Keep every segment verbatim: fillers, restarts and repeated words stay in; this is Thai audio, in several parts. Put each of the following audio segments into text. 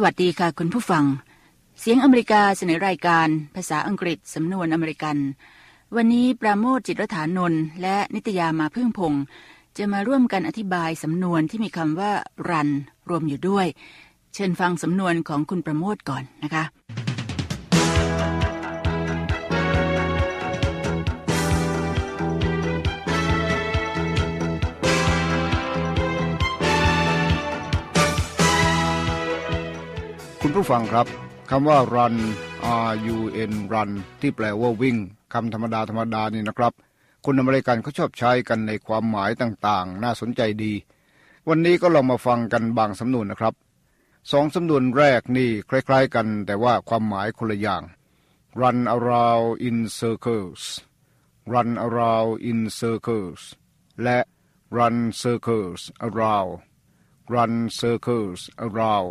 วัสดีค่ะคุณผู้ฟังเสียงอเมริกาเสนอรายการภาษาอังกฤษสำนวนอเมริกันวันนี้ปราโมทจิตรฐานนท์และนิตยามาพึ่งพงษ์จะมาร่วมกันอธิบายสำนวนที่มีคำว่า run รวมอยู่ด้วยเชิญฟังสำนวนของคุณประโมทก่อนนะคะคุณผู้ฟังครับคำว่า run r u n run ที่แปลว่าวิ่งคำธรรมดาธรรมดานี่นะครับคนอเมริกันเขาชอบใช้กันในความหมายต่างๆน่าสนใจดีวันนี้ก็ลองมาฟังกันบางสำนวนนะครับสองสำนวนแรกนี่คล้ายๆกันแต่ว่าความหมายคนละอย่าง run around in circles run around in circles และ run circles around run circles around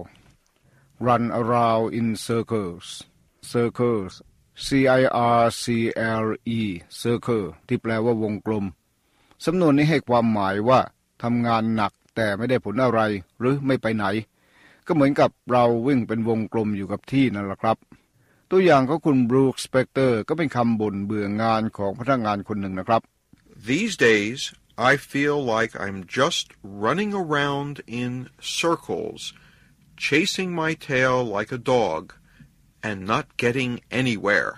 run around in circles circles c i r c l e circle ที่แปลว่าวงกลมสำนวนนี้ให้ความหมายว่าทำงานหนักแต่ไม่ได้ผลอะไรหรือไม่ไปไหนก็เหมือนกับเราวิ่งเป็นวงกลมอยู่กับที่นั่นแหละครับตัวอย่างของคุณบรูค สเปกเตอร์ก็เป็นคำบ่นเบื่องานของพนักงานคนหนึ่งนะครับ These days I feel like I'm just running around in circles chasing my tail like a dog and not getting anywhere.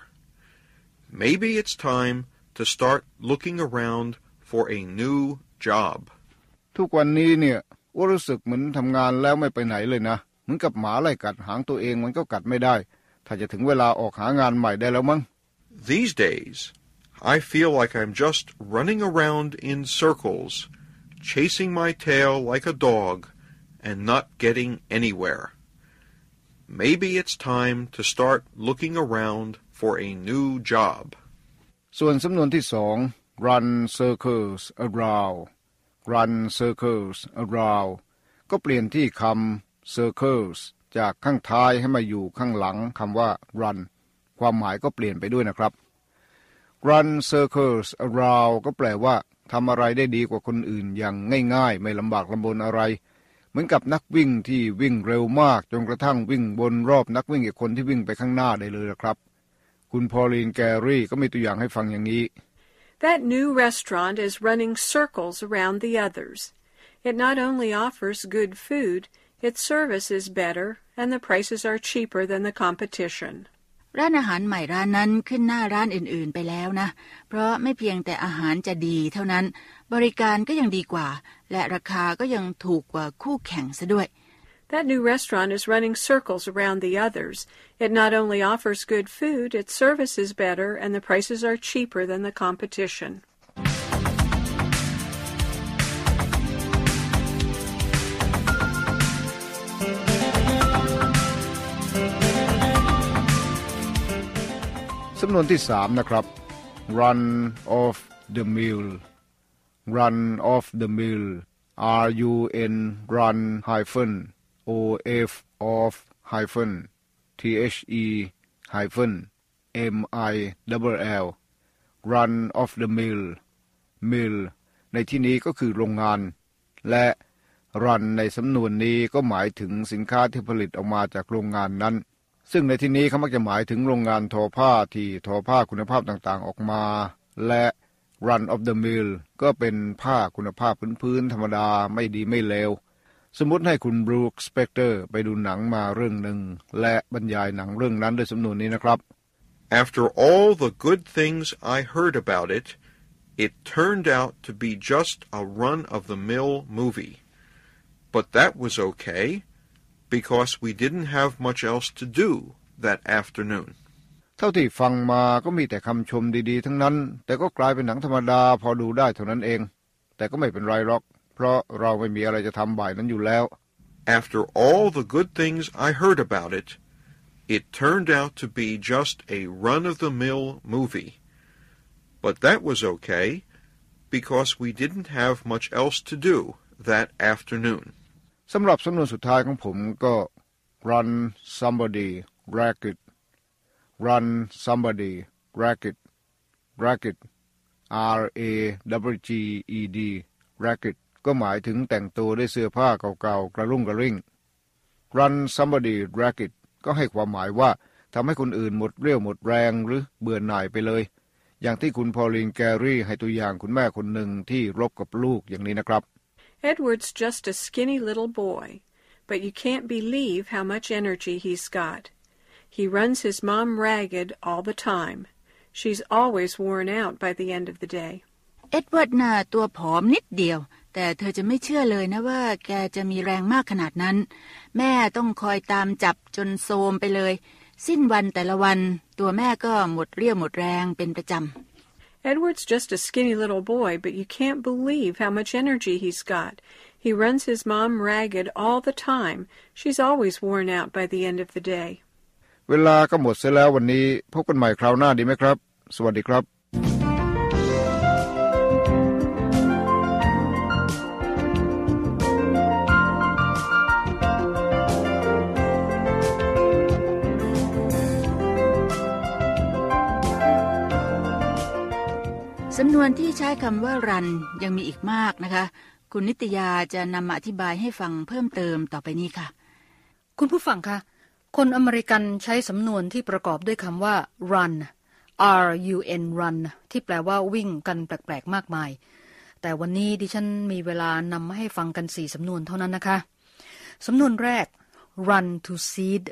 Maybe it's time to start looking around for a new job. ทุกวันนี้เนี่ยว่ารู้สึกเหมือนทำงานแล้วไม่ไปไหนเลยนะเหมือนกับหมาไล่กัดหางตัวเองมันก็กัดไม่ได้ถ้าจะถึงเวลาออกหางานใหม่ได้แล้วมั้ง These days I feel like I'm just running around in circles chasing my tail like a dog and not getting anywhere. Maybe it's time to start looking around for a new job. ส่วนสำนวนที่สอง run circles around run circles around ก็เปลี่ยนที่คำ circles จากข้างท้ายให้มาอยู่ข้างหลังคำว่า run ความหมายก็เปลี่ยนไปด้วยนะครับ run circles around ก็แปลว่าทำอะไรได้ดีกว่าคนอื่นอย่างง่ายๆไม่ลำบากลำบนอะไรเหมือนกับนักวิ่งที่วิ่งเร็วมากจนกระทั่งวิ่งบนรอบนักวิ่งอีกคนที่วิ่งไปข้างหน้าได้เลยนะครับคุณพอลีนแกรี่ก็มีตัวอย่างให้ฟังอย่างนี้ That new restaurant is running circles around the others. It not only offers good food, its service is better, and the prices are cheaper than the competition. ร้านอาหารใหม่ร้านนั้นขึ้นหน้าร้านอื่นๆไปแล้วนะเพราะไม่เพียงแต่อาหารจะดีเท่านั้นบริการก็ยังดีกว่าและราคาก็ยังถูกกว่าคู่แข่งซะด้วย That new restaurant is running circles around the others. It not only offers good food, its service is better, and the prices are cheaper than the competition. สำนวนที่สามนะครับ run off the mill run off the mill r u n run hyphen o f off hyphen t h e hyphen m i double l run off the mill mill ในที่นี้ก็คือโรงงานและ run ในสำนวนนี้ก็หมายถึงสินค้าที่ผลิตออกมาจากโรงงานนั้นซึ่งในที่นี้เขามักจะหมายถึงโรงงานทอผ้าที่ทอผ้าคุณภาพต่างๆออกมาและ run of the mill ก็เป็นผ้าคุณภาพพื้นๆธรรมดาไม่ดีไม่เลวสมมุติให้คุณบรูค สเปกเตอร์ไปดูหนังมาเรื่องหนึ่งและบรรยายหนังเรื่องนั้นด้วยสำนวนนี้นะครับ After all the good things I heard about it, it turned out to be just a run-of-the-mill movie. But that was okay.Because we didn't have much else to do that afternoon. เท่าที่ฟังมาก็มีแต่คำชมดีๆทั้งนั้นแต่ก็กลายเป็นหนังธรรมดาพอดูได้เท่านั้นเองแต่ก็ไม่เป็นไรหรอกเพราะเราไม่มีอะไรจะทำบ่ายนั้นอยู่แล้ว After all the good things I heard about it, it turned out to be just a run-of-the-mill movie. But that was okay because we didn't have much else to do that afternoon. สำหรับสำนวนสุดท้ายของผมก็ run somebody racket run somebody racket racket r a w g e d racket ก็หมายถึงแต่งตัวด้วยเสื้อผ้าเก่าๆกระรุ่งกระริ่ง run somebody ragged ก็ให้ความหมายว่าทำให้คนอื่นหมดเรี่ยวหมดแรงหรือเบื่อหน่ายไปเลยอย่างที่คุณพอลินแกรี่ให้ตัวอย่างคุณแม่คนหนึ่งที่รบกับลูกอย่างนี้นะครับ Edward's just a skinny little boy, but you can't believe how much energy he's got. He runs his mom ragged all the time. She's always worn out by the end of the day. เอ็ดเวิร์ดน่ะตัวผอมนิดเดียวแต่เธอจะไม่เชื่อเลยนะว่าแกจะมีแรงมากขนาดนั้นแม่ต้องคอยตามจับจนโทรมไปเลยสิ้นวันแต่ละวันตัวแม่ก็หมดเรี่ยวหมดแรงเป็นประจำ Edward's just a skinny little boy, but you can't believe how much energy he's got. He runs his mom ragged all the time. She's always worn out by the end of the day. เวลาก็หมดเสียแล้ววันนี้พบกันใหม่คราวหน้าดีไหมครับสวัสดีครับสำนวนที่ใช้คำว่า run ยังมีอีกมากนะคะคุณนิตยาจะนำมาอธิบายให้ฟังเพิ่มเติมต่อไปนี้ค่ะคุณผู้ฟังคะคนอเมริกันใช้สำนวนที่ประกอบด้วยคำว่า run r u n run ที่แปลว่าวิ่งกันแปลกๆมากมายแต่วันนี้ดิฉันมีเวลานำมาให้ฟังกันสี่สำนวนเท่านั้นนะคะสำนวนแรก run to seed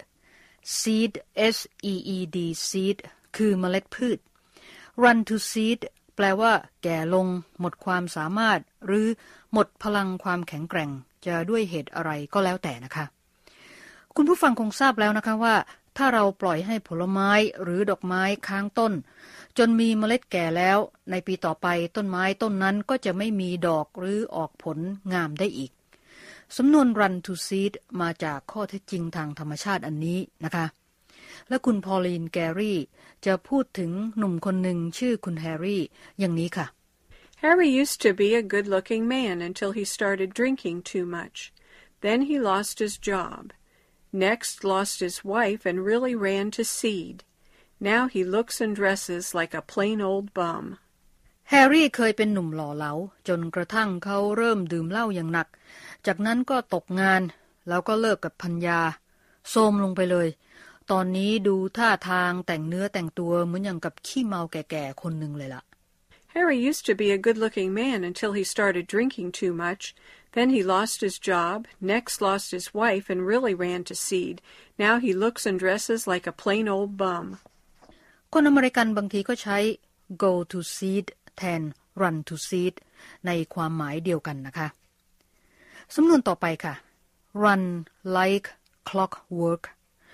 seed s e e d seed คือเมล็ดพืช run to seedแปลว่าแก่ลงหมดความสามารถหรือหมดพลังความแข็งแกร่งจะด้วยเหตุอะไรก็แล้วแต่นะคะคุณผู้ฟังคงทราบแล้วนะคะว่าถ้าเราปล่อยให้ผลไม้หรือดอกไม้ค้างต้นจนมีเมล็ดแก่แล้วในปีต่อไปต้นไม้ต้นนั้นก็จะไม่มีดอกหรือออกผลงามได้อีกสำนวน run to seed มาจากข้อเท็จจริงทางธรรมชาติอันนี้นะคะและคุณพอลีนแกรี่จะพูดถึงหนุ่มคนหนึ่งชื่อคุณแฮร์รี่อย่างนี้ค่ะ Harry used to be a good-looking man until he started drinking too much. Then he lost his job. Next lost his wife and really ran to seed. Now he looks and dresses like a plain old bum. แฮร์รี่เคยเป็นหนุ่มหล่อเหลาจนกระทั่งเขาเริ่มดื่มเหล้าอย่างหนักจากนั้นก็ตกงานแล้วก็เลิกกับภรรยาโทรมลงไปเลยตอนนี้ดูท่าทางแต่งเนื้อแต่งตัวเหมือนอย่างกับขี้เมาแก่ๆคนหนึ่งเลยล่ะ Harry used to be a good-looking man until he started drinking too much. Then he lost his job, next lost his wife and really ran to seed. Now he looks and dresses like a plain old bum. คนอเมริกันบางทีก็ใช้ go to seed แทน run to seed ในความหมายเดียวกันนะคะสำนวนต่อไปค่ะ run like clockwork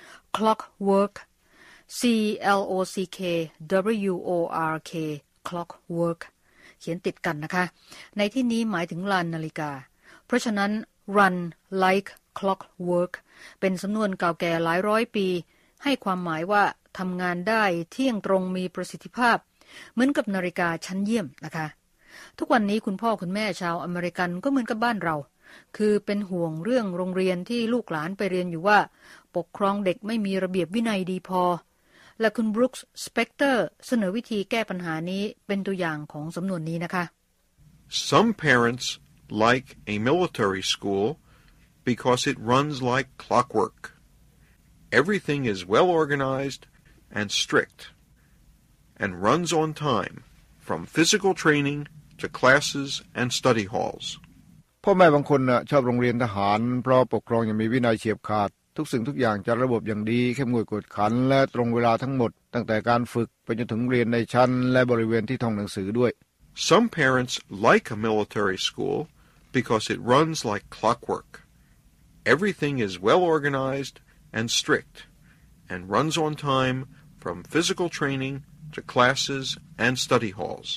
clockwork c l o c k w o r k clockwork เขียนติดกันนะคะในที่นี้หมายถึงลานนาฬิกาเพราะฉะนั้น run like clockwork เป็นสำนวนเก่าแก่หลายร้อยปีให้ความหมายว่าทำงานได้เที่ยงตรงมีประสิทธิภาพเหมือนกับนาฬิกาชั้นเยี่ยมนะคะทุกวันนี้คุณพ่อคุณแม่ชาวอเมริกันก็เหมือนกับบ้านเราคือเป็นห่วงเรื่องโรงเรียนที่ลูกหลานไปเรียนอยู่ว่าปกครองเด็กไม่มีระเบียบวินัยดีพอและคุณบรูคส์สเปกเตอร์เสนอวิธีแก้ปัญหานี้เป็นตัวอย่างของสำนวนนี้นะคะ Some parents like a military school because it runs like clockwork. Everything is well organized and strict and runs on time from physical training to classes and study halls. พ่อแม่บางคนน่ะชอบโรงเรียนทหารเพราะปกครองอย่างมีวินัยเฉียบขาดทุกสิ่งทุกอย่างจัดระบบอย่างดีเข้มงวดกวดขันและตรงเวลาทั้งหมดตั้งแต่การฝึกไปจนถึงเรียนในชั้นและบริเวณที่ท่องหนังสือด้วย Some parents like a military school because it runs like clockwork. Everything is well organized and strict and runs on time from physical training to classes and study halls.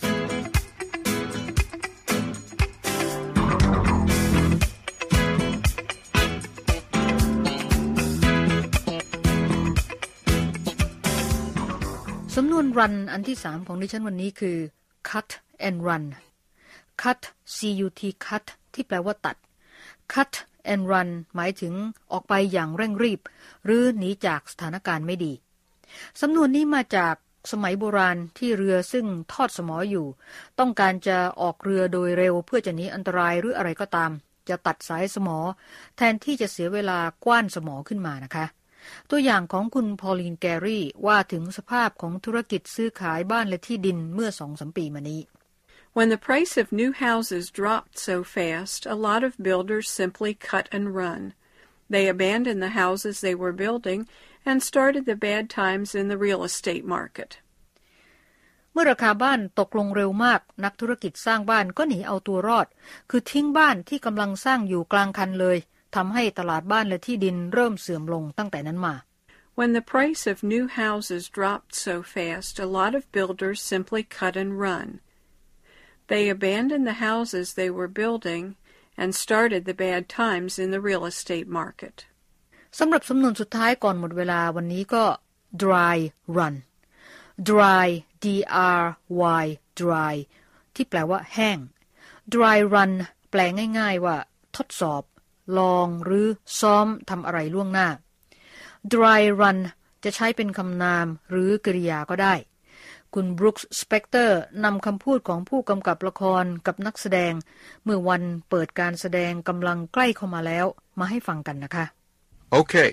สำนวน run อันที่สามของดิฉันวันนี้คือ cut and run cut c u t cut ที่แปลว่าตัด cut and run หมายถึงออกไปอย่างเร่งรีบหรือหนีจากสถานการณ์ไม่ดีสำนวนนี้มาจากสมัยโบราณที่เรือซึ่งทอดสมออยู่ต้องการจะออกเรือโดยเร็วเพื่อจะหนีอันตรายหรืออะไรก็ตามจะตัดสายสมอแทนที่จะเสียเวลากว้านสมอขึ้นมานะคะตัวอย่างของคุณพอลีนแกรี่ว่าถึงสภาพของธุรกิจซื้อขายบ้านและที่ดินเมื่อ สองถึงสาม ปีมานี้ When the price of new houses dropped so fast, a lot of builders simply cut and run. They abandoned the houses they were building and started the bad times in the real estate market. เมื่อราคาบ้านตกลงเร็วมากนักธุรกิจสร้างบ้านก็หนีเอาตัวรอดคือทิ้งบ้านที่กำลังสร้างอยู่กลางคันเลยทำให้ตลาดบ้านและที่ดินเริ่มเสื่อมลงตั้งแต่นั้นมา When the price of new houses dropped so fast, a lot of builders simply cut and run. They abandoned the houses they were building and started the bad times in the real estate market. สำหรับสำนวนสุดท้ายก่อนหมดเวลาวันนี้ก็ dry run dry d r y dry ที่แปลว่าแห้ง dry run แปลง่ายๆว่าทดสอบลองหรือซ้อมทำอะไรล่วงหน้า dry run จะใช้เป็นคำนามหรือกริยาก็ได้คุณบรูคส์สเปกเตอร์นำคำพูดของผู้กำกับละครกับนักแสดงเมื่อวันเปิดการแสดงกำลังใกล้เข้ามาแล้วมาให้ฟังกันนะคะ Okay,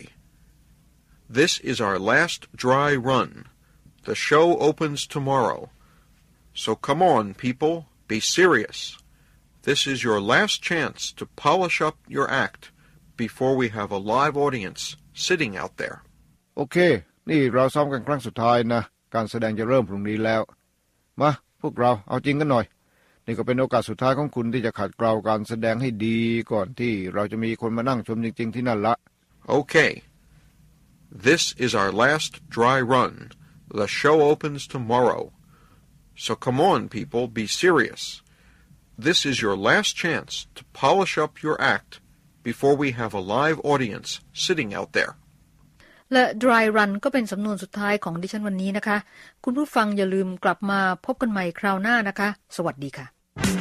this is our last dry run. The show opens tomorrow. So come on, people, be serious. This is your last chance to polish up your act before we have a live audience sitting out there. โอเคนี่เราซ้อมกันครั้งสุดท้ายนะการแสดงจะเริ่มพรุ่งนี้แล้วมาพวกเราเอาจริงกันหน่อยนี่ก็เป็นโอกาสสุดท้ายของคุณที่จะขัดเกลาการแสดงให้ดีก่อนที่เราจะมีคนมานั่งชมจริงๆที่นั่นละ Okay, this is our last dry run. The show opens tomorrow. So come on, people, be serious. This is your last chance to polish up your act before we have a live audience sitting out there. และ dry run ก็เป็นสำนวนสุดท้ายของดิฉันวันนี้นะคะคุณผู้ฟังอย่าลืมกลับมาพบกันใหม่คราวหน้านะคะสวัสดีค่ะ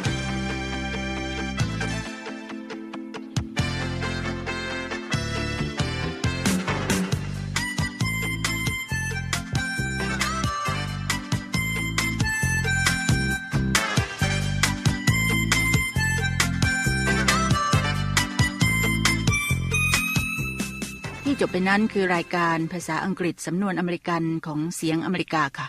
ที่จบไปนั้นคือรายการภาษาอังกฤษสำนวนอเมริกันของเสียงอเมริกาค่ะ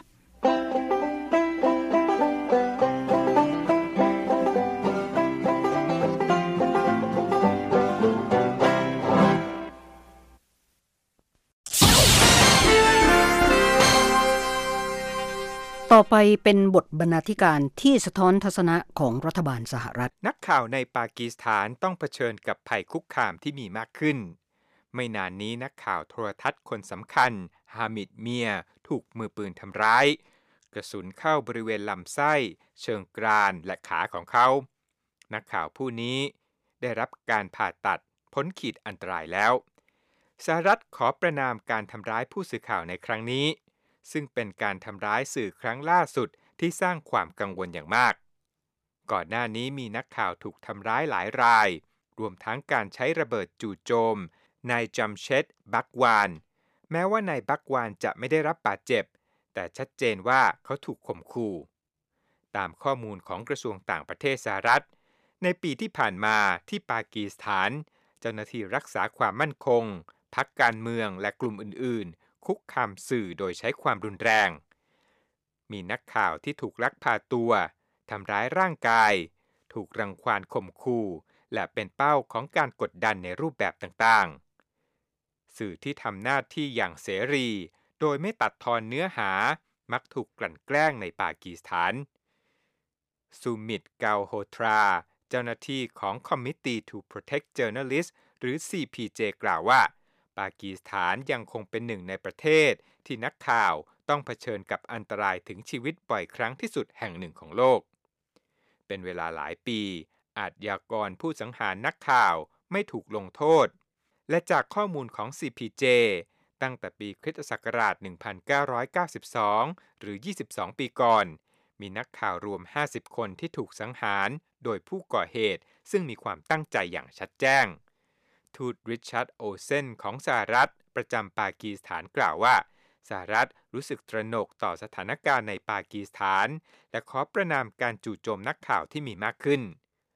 ต่อไปเป็นบทบรรณาธิการที่สะท้อนทัศนะของรัฐบาลสหรัฐนักข่าวในปากีสถานต้องเผชิญกับภัยคุกคามที่มีมากขึ้นไม่นานนี้นักข่าวโทรทัศน์คนสำคัญฮามิดเมียถูกมือปืนทำร้ายกระสุนเข้าบริเวณลำไส้เชิงกรานและขาของเขานักข่าวผู้นี้ได้รับการผ่าตัดพ้นขีดอันตรายแล้วสหรัฐขอประณามการทำร้ายผู้สื่อข่าวในครั้งนี้ซึ่งเป็นการทำร้ายสื่อครั้งล่าสุดที่สร้างความกังวลอย่างมากก่อนหน้านี้มีนักข่าวถูกทำร้ายหลายรายรวมทั้งการใช้ระเบิดจู่โจมนายจัมเชดบักวานแม้ว่านายบักวานจะไม่ได้รับบาดเจ็บแต่ชัดเจนว่าเขาถูกข่มขู่ตามข้อมูลของกระทรวงต่างประเทศสหรัฐในปีที่ผ่านมาที่ปากีสถานเจ้าหน้าที่รักษาความมั่นคงพรรคการเมืองและกลุ่มอื่นๆคุกคามสื่อโดยใช้ความรุนแรงมีนักข่าวที่ถูกลักพาตัวทำร้ายร่างกายถูกรังควานข่มขู่และเป็นเป้าของการกดดันในรูปแบบต่างๆสื่อที่ทำหน้าที่อย่างเสรีโดยไม่ตัดทอนเนื้อหามักถูกกลั่นแกล้งในปากีสถานซูมิตเกาโฮทราเจ้าหน้าที่ของ Committee to Protect Journalists หรือ ซี พี เจ กล่าวว่าปากีสถานยังคงเป็นหนึ่งในประเทศที่นักข่าวต้องเผชิญกับอันตรายถึงชีวิตบ่อยครั้งที่สุดแห่งหนึ่งของโลกเป็นเวลาหลายปีอาชญากรผู้สังหารนักข่าวไม่ถูกลงโทษและจากข้อมูลของ ซี พี เจ ตั้งแต่ปีคริสตศักราช หนึ่งพันเก้าร้อยเก้าสิบสอง หรือ ยี่สิบสอง ปีก่อนมีนักข่าวรวม ห้าสิบ คนที่ถูกสังหารโดยผู้ก่อเหตุซึ่งมีความตั้งใจอย่างชัดแจ้งทูตริชาร์ดโอเซนของสหรัฐประจำปากีสถานกล่าวว่าสหรัฐรู้สึกตระหนกต่อสถานการณ์ในปากีสถานและขอประณามการจู่โจมนักข่าวที่มีมากขึ้น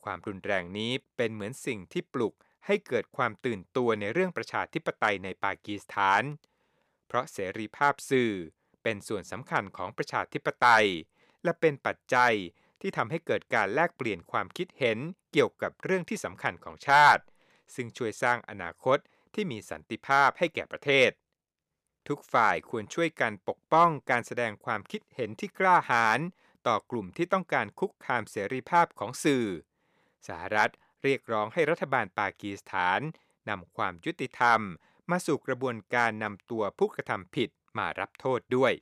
ความรุนแรงนี้เป็นเหมือนสิ่งที่ปลุกให้เกิดความตื่นตัวในเรื่องประชาธิปไตยในปากีสถานเพราะเสรีภาพสื่อเป็นส่วนสำคัญของประชาธิปไตยและเป็นปัจจัยที่ทำให้เกิดการแลกเปลี่ยนความคิดเห็นเกี่ยวกับเรื่องที่สำคัญของชาติซึ่งช่วยสร้างอนาคตที่มีสันติภาพให้แก่ประเทศทุกฝ่ายควรช่วยกันปกป้องการแสดงความคิดเห็นที่กล้าหาญต่อกลุ่มที่ต้องการคุกคามเสรีภาพของสื่อสหรัฐเรียกร้องให้รัฐบาลปากีสถานนำความยุติธรรมมาสู่กระบวนการนำตัวผู้กระทำผิดมารับโทษด้วย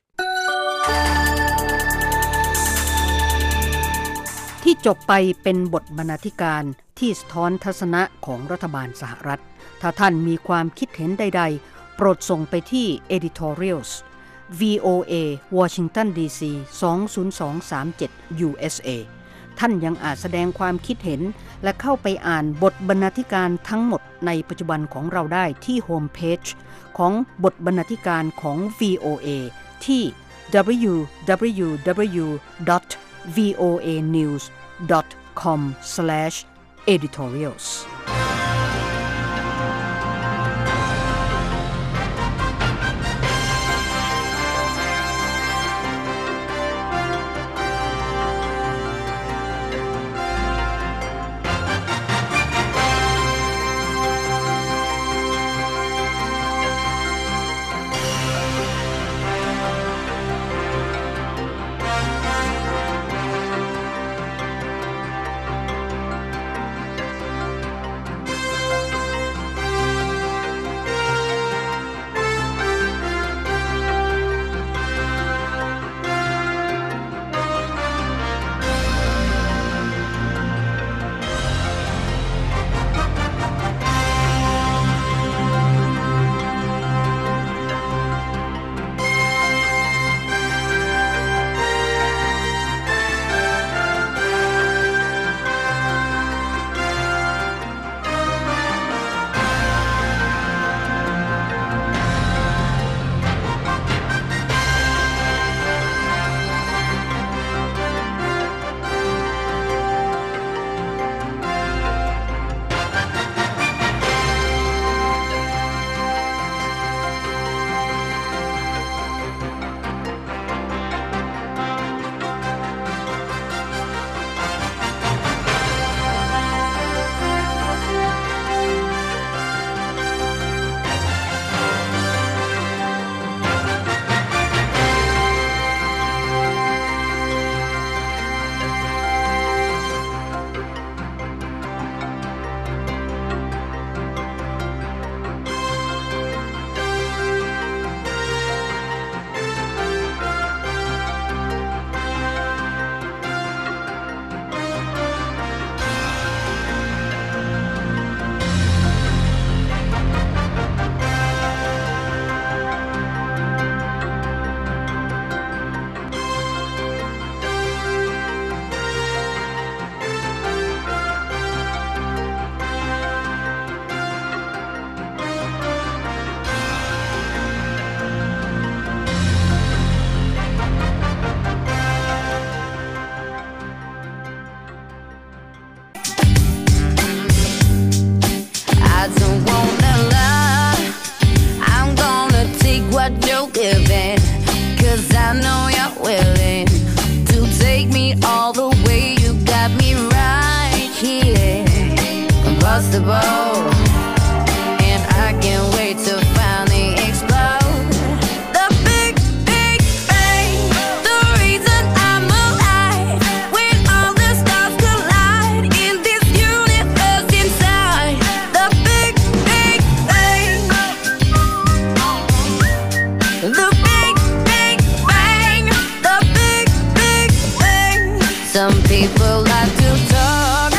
ที่จบไปเป็นบทบรรณาธิการที่สะท้อนทัศนะของรัฐบาลสหรัฐถ้าท่านมีความคิดเห็นใดๆโปรดส่งไปที่ editorials วี โอ เอ Washington ดี ซี สอง ศูนย์ สอง สาม เจ็ด ยู เอส เอ ท่านยังอาจแสดงความคิดเห็นและเข้าไปอ่านบทบรรณาธิการทั้งหมดในปัจจุบันของเราได้ที่โฮมเพจของบทบรรณาธิการของ วี โอ เอ ที่ ดับเบิลยู ดับเบิลยู ดับเบิลยู ดอท วี โอ เอ นิวส์ ดอท คอม สแลช เอดิทอเรียลส์ Some people like to talk,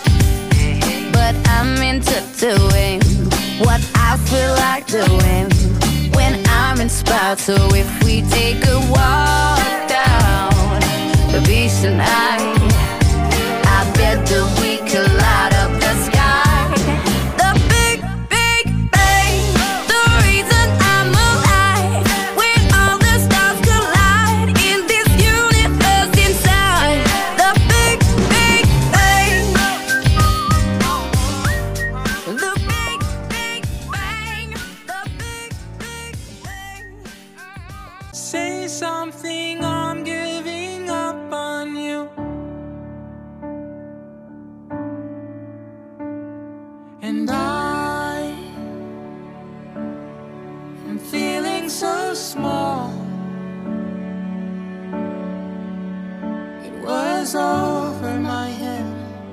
but I'm into doing what I feel like doing when I'm inspired. So if we take a walk down the beach tonight, I bet that we could light up the sky. The big, big bang, the reason I'm alive, when all the stars collide in this universe inside. The big, big bang, something I'm giving up on you. And I am feeling so small. It was over my head.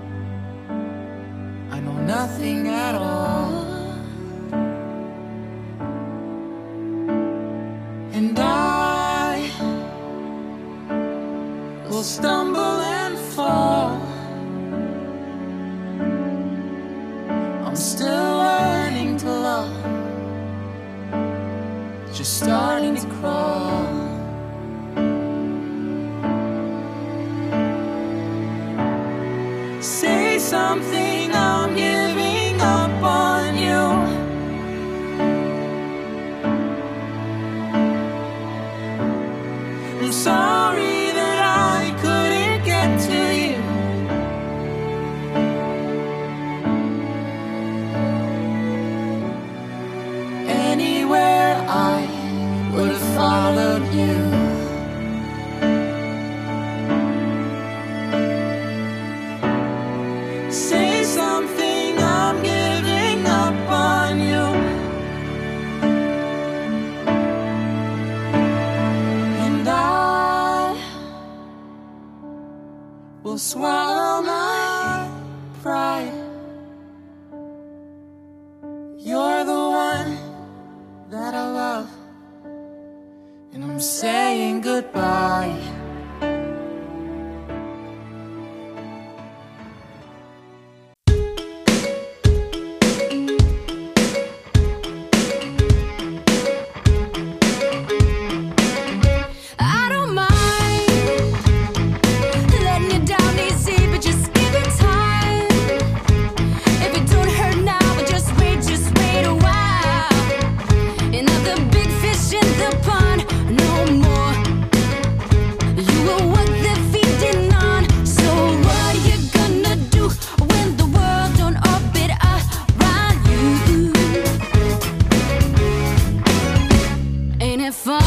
I know nothing at all. And I will stumble and fall. I'm still learning to love, just starting to crawl. Say something, I'm giving up on you. I'm sorry that I couldn't get to you. Anywhere I would have followed you. Say something, I'm giving up on you. And I will swallow my pride. You're the one that I love, and I'm saying goodbye. I don't mind letting you down easy, but just give it time. If it don't hurt now, but just wait, just wait a while. Another big fish in the pond, no more. You were what they're feeding on. So what are you gonna do when the world don't orbit around you? Ain't it fun?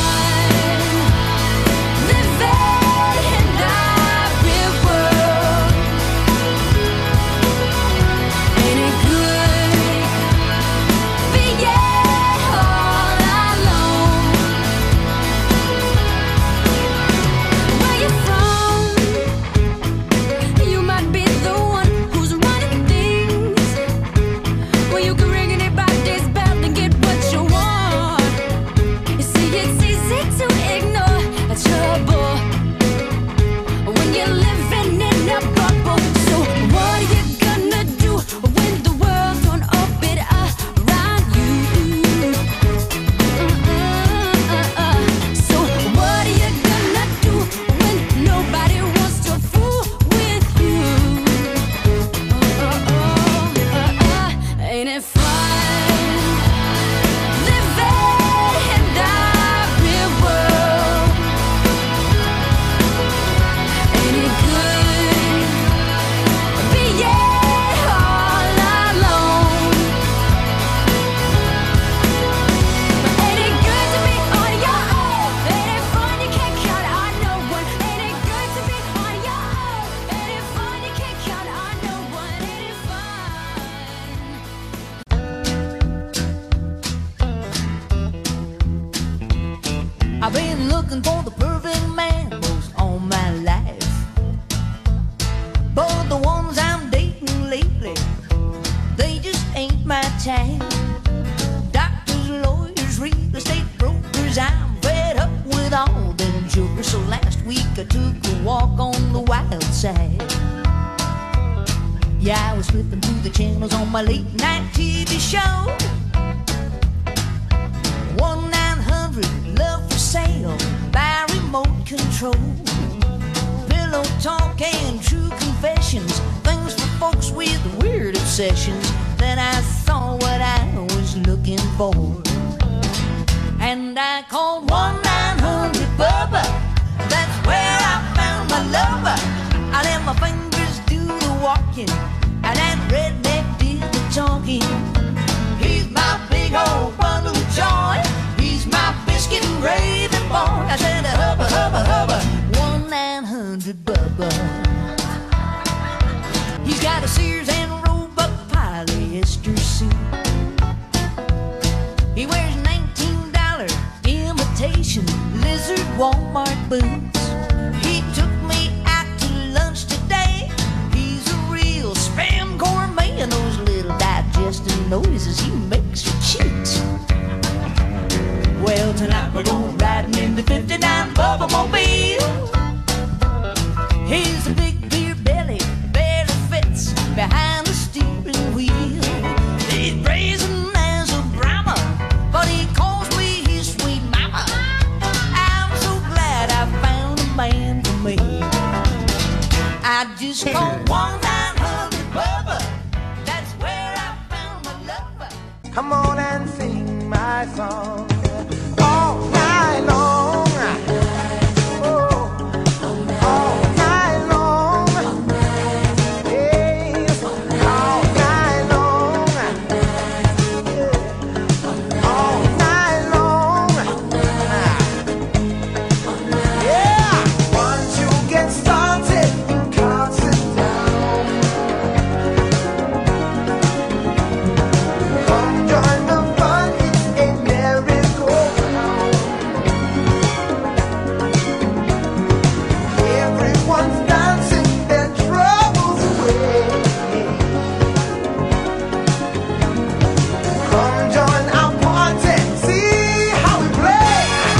I've been looking for the perfect man most all my life, but the ones I'm dating lately, they just ain't my type. Doctors, lawyers, real estate brokers, I'm fed up with all them jokers. So last week I took a walk on the wild side. Yeah, I was flipping through the channels on my late night T V show. one nine hundred love for sale by remote control. Pillow talk and true confessions, things for folks with weird obsessions. Then I saw what I was looking for, and I called one nine hundred Bubba. That's where I found my lover. I let my fingers do the walking, and that redneck did the talking. He's my big old bundle of joy. He's my biscuit and gravy boy. I said, hubba, hubba, hundred Bubba. He's got a Sears and Roebuck polyester suit. He wears nineteen dollar imitation lizard Walmart boots. He took me out to lunch today. He's a real spam gourmet, and those little digesting noises he makes are cheats. Well, tonight we're going riding in the fifty-nine Bubba Mobile. He's a big beer belly, barely fits behind the steering wheel. He's brazen as a Brahma, but he calls me his sweet mama. I'm so glad I found a man for me. I just call one nine hundred Bubba. That's where I found my lover. Come on and sing my song all night long. Oh, all night long. Yes, all night long. Yeah, all night long. Yeah, once you get started, you can't sit down. Come join the fun, it's a merry-go-round. Everyone's dancing their troubles away. Come join our party, see how we play.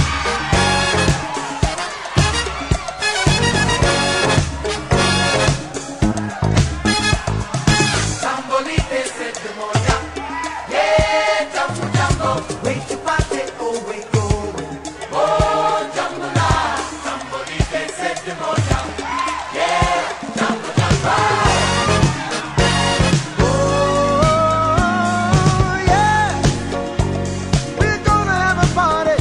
Tambolite se demonia, yeah, jambo jambo, wait to party, oh wait going, oh jambo la, tambolite se demonia, yeah, jambo jambo, oh yeah, we're gonna have a party,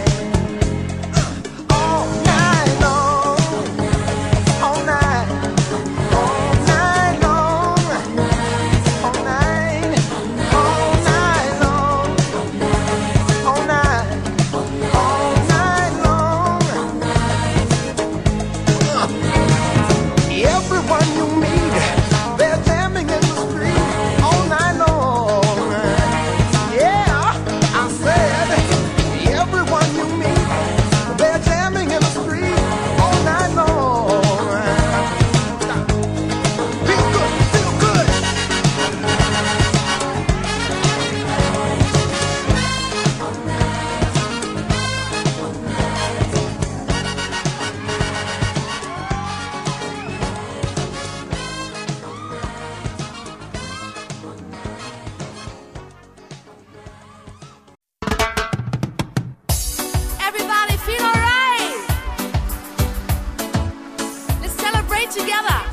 yeah, all night long, all night, all night long. All night, all night long, all night, all night long. Everyone you meet, they're jamming in the street all night long. Yeah, I said, everyone you meet, they're jamming in the street all night long. Feel good, feel good. Everybody feel alright? Let's celebrate together.